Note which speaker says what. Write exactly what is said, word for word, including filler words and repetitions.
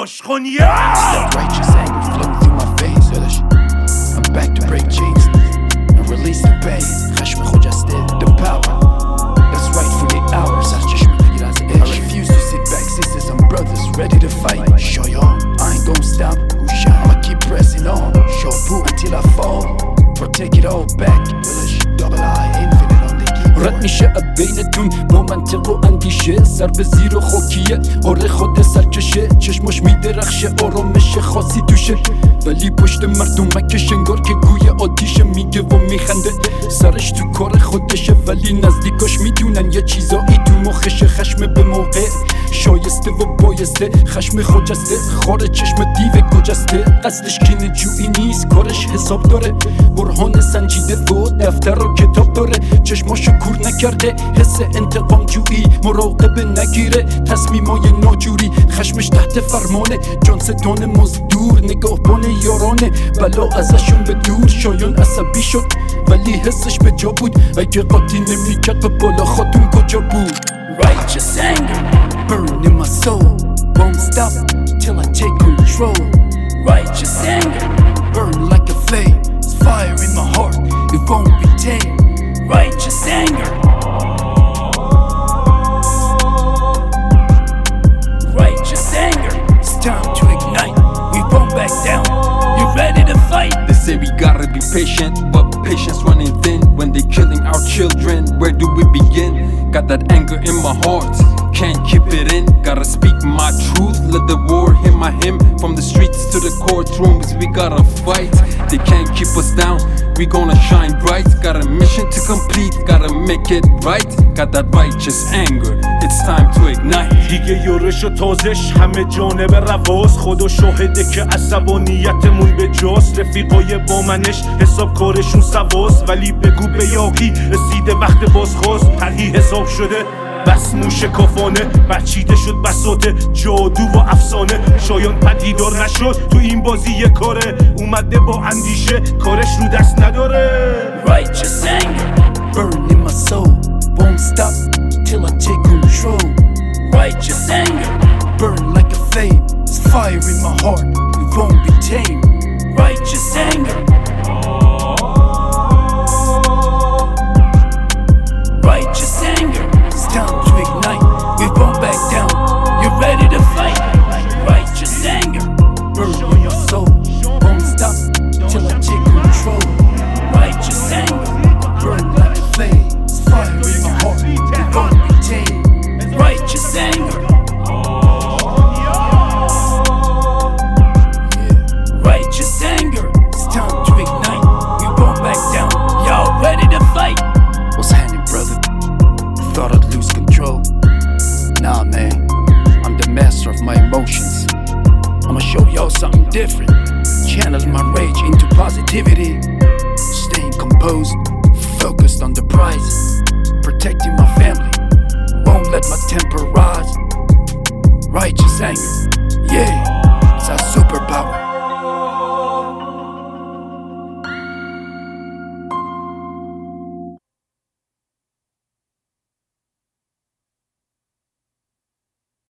Speaker 1: عاشقانیه.
Speaker 2: Righteous anger flowing through my veins. I'm back to break chains and release the pain. خشم خجسته the power that's right for eight hours. از چشم بگیر از عشق. I refuse to sit back sisters and brothers ready to fight. Show y'all I ain't gon' stop. I'ma keep pressing on. Show boo until I fall. Protect it all back. Double I infinite on the key.
Speaker 3: رد میشه بینتون با منطق و اندیشه. سر به زیر و خاکیه آره خود سرکشه. چشماش میدرخشه آرامش خاصی توشه. ولی پشت مردمکش انگار که گوی آتیشه. میگه و میخنده سرش تو کار خودشه. ولی نزدیکاش میدونن یه چیزایی تو مخشه. خشم به موقع شایسته و بایسته. خشم خجسته خار چشم دیو گجسته. قصدش کینه جویی نیست کارش حساب داره. برهان سنجیده و دفتر و کتاب داره. چشماشو کور نکرده حس انتقام جویی. مراقبه نگیره تصمیمای ناجوری. خشمش تحت فرمانه جان ستان مزدور. نگاهبان یارانه بلا ازشون به دور. شایان عصبی شد ولی حسش به جا بود. اگه قاطی نمیکرد به بالا خاتون کجا بود.
Speaker 2: Righteous anger burn in my soul. Won't stop till I take control. Righteous anger burn like a flame. It's fire in my heart, it won't be tamed. Righteous anger. Righteous anger. It's time to ignite. We won't back down. You ready to fight?
Speaker 4: They say we gotta be patient, but patience running thin. When they killing our children, where do we begin? Got that anger in my heart, can't keep it in. Gotta speak my truth, let the war hit my hymn. From the streets to the courtrooms, we gotta fight. They can't keep us down, we gonna shine bright. Got a mission to complete, gotta make it right. Got that righteous anger, it's time to ignite.
Speaker 1: دیگه یورش و تازش همه جانب رواز. خدا شاهده که عصبانیتمون به جاست. رفیقای با منش حساب کارشون سواز. ولی بگو به یاقی رسیده وقت بازخواست. طرحی حساب شده بس موشکافانه. بچیده شد بساط جادو و افسانه. شایان پدیدار نشد تو این بازی یه کاره. اومده با اندیشه کارش رو دست نداره.
Speaker 2: Righteous anger burn in my soul. Won't stop till I take control. Righteous anger burn like a flame. It's fire in my heart, it won't be tamed. Righteous anger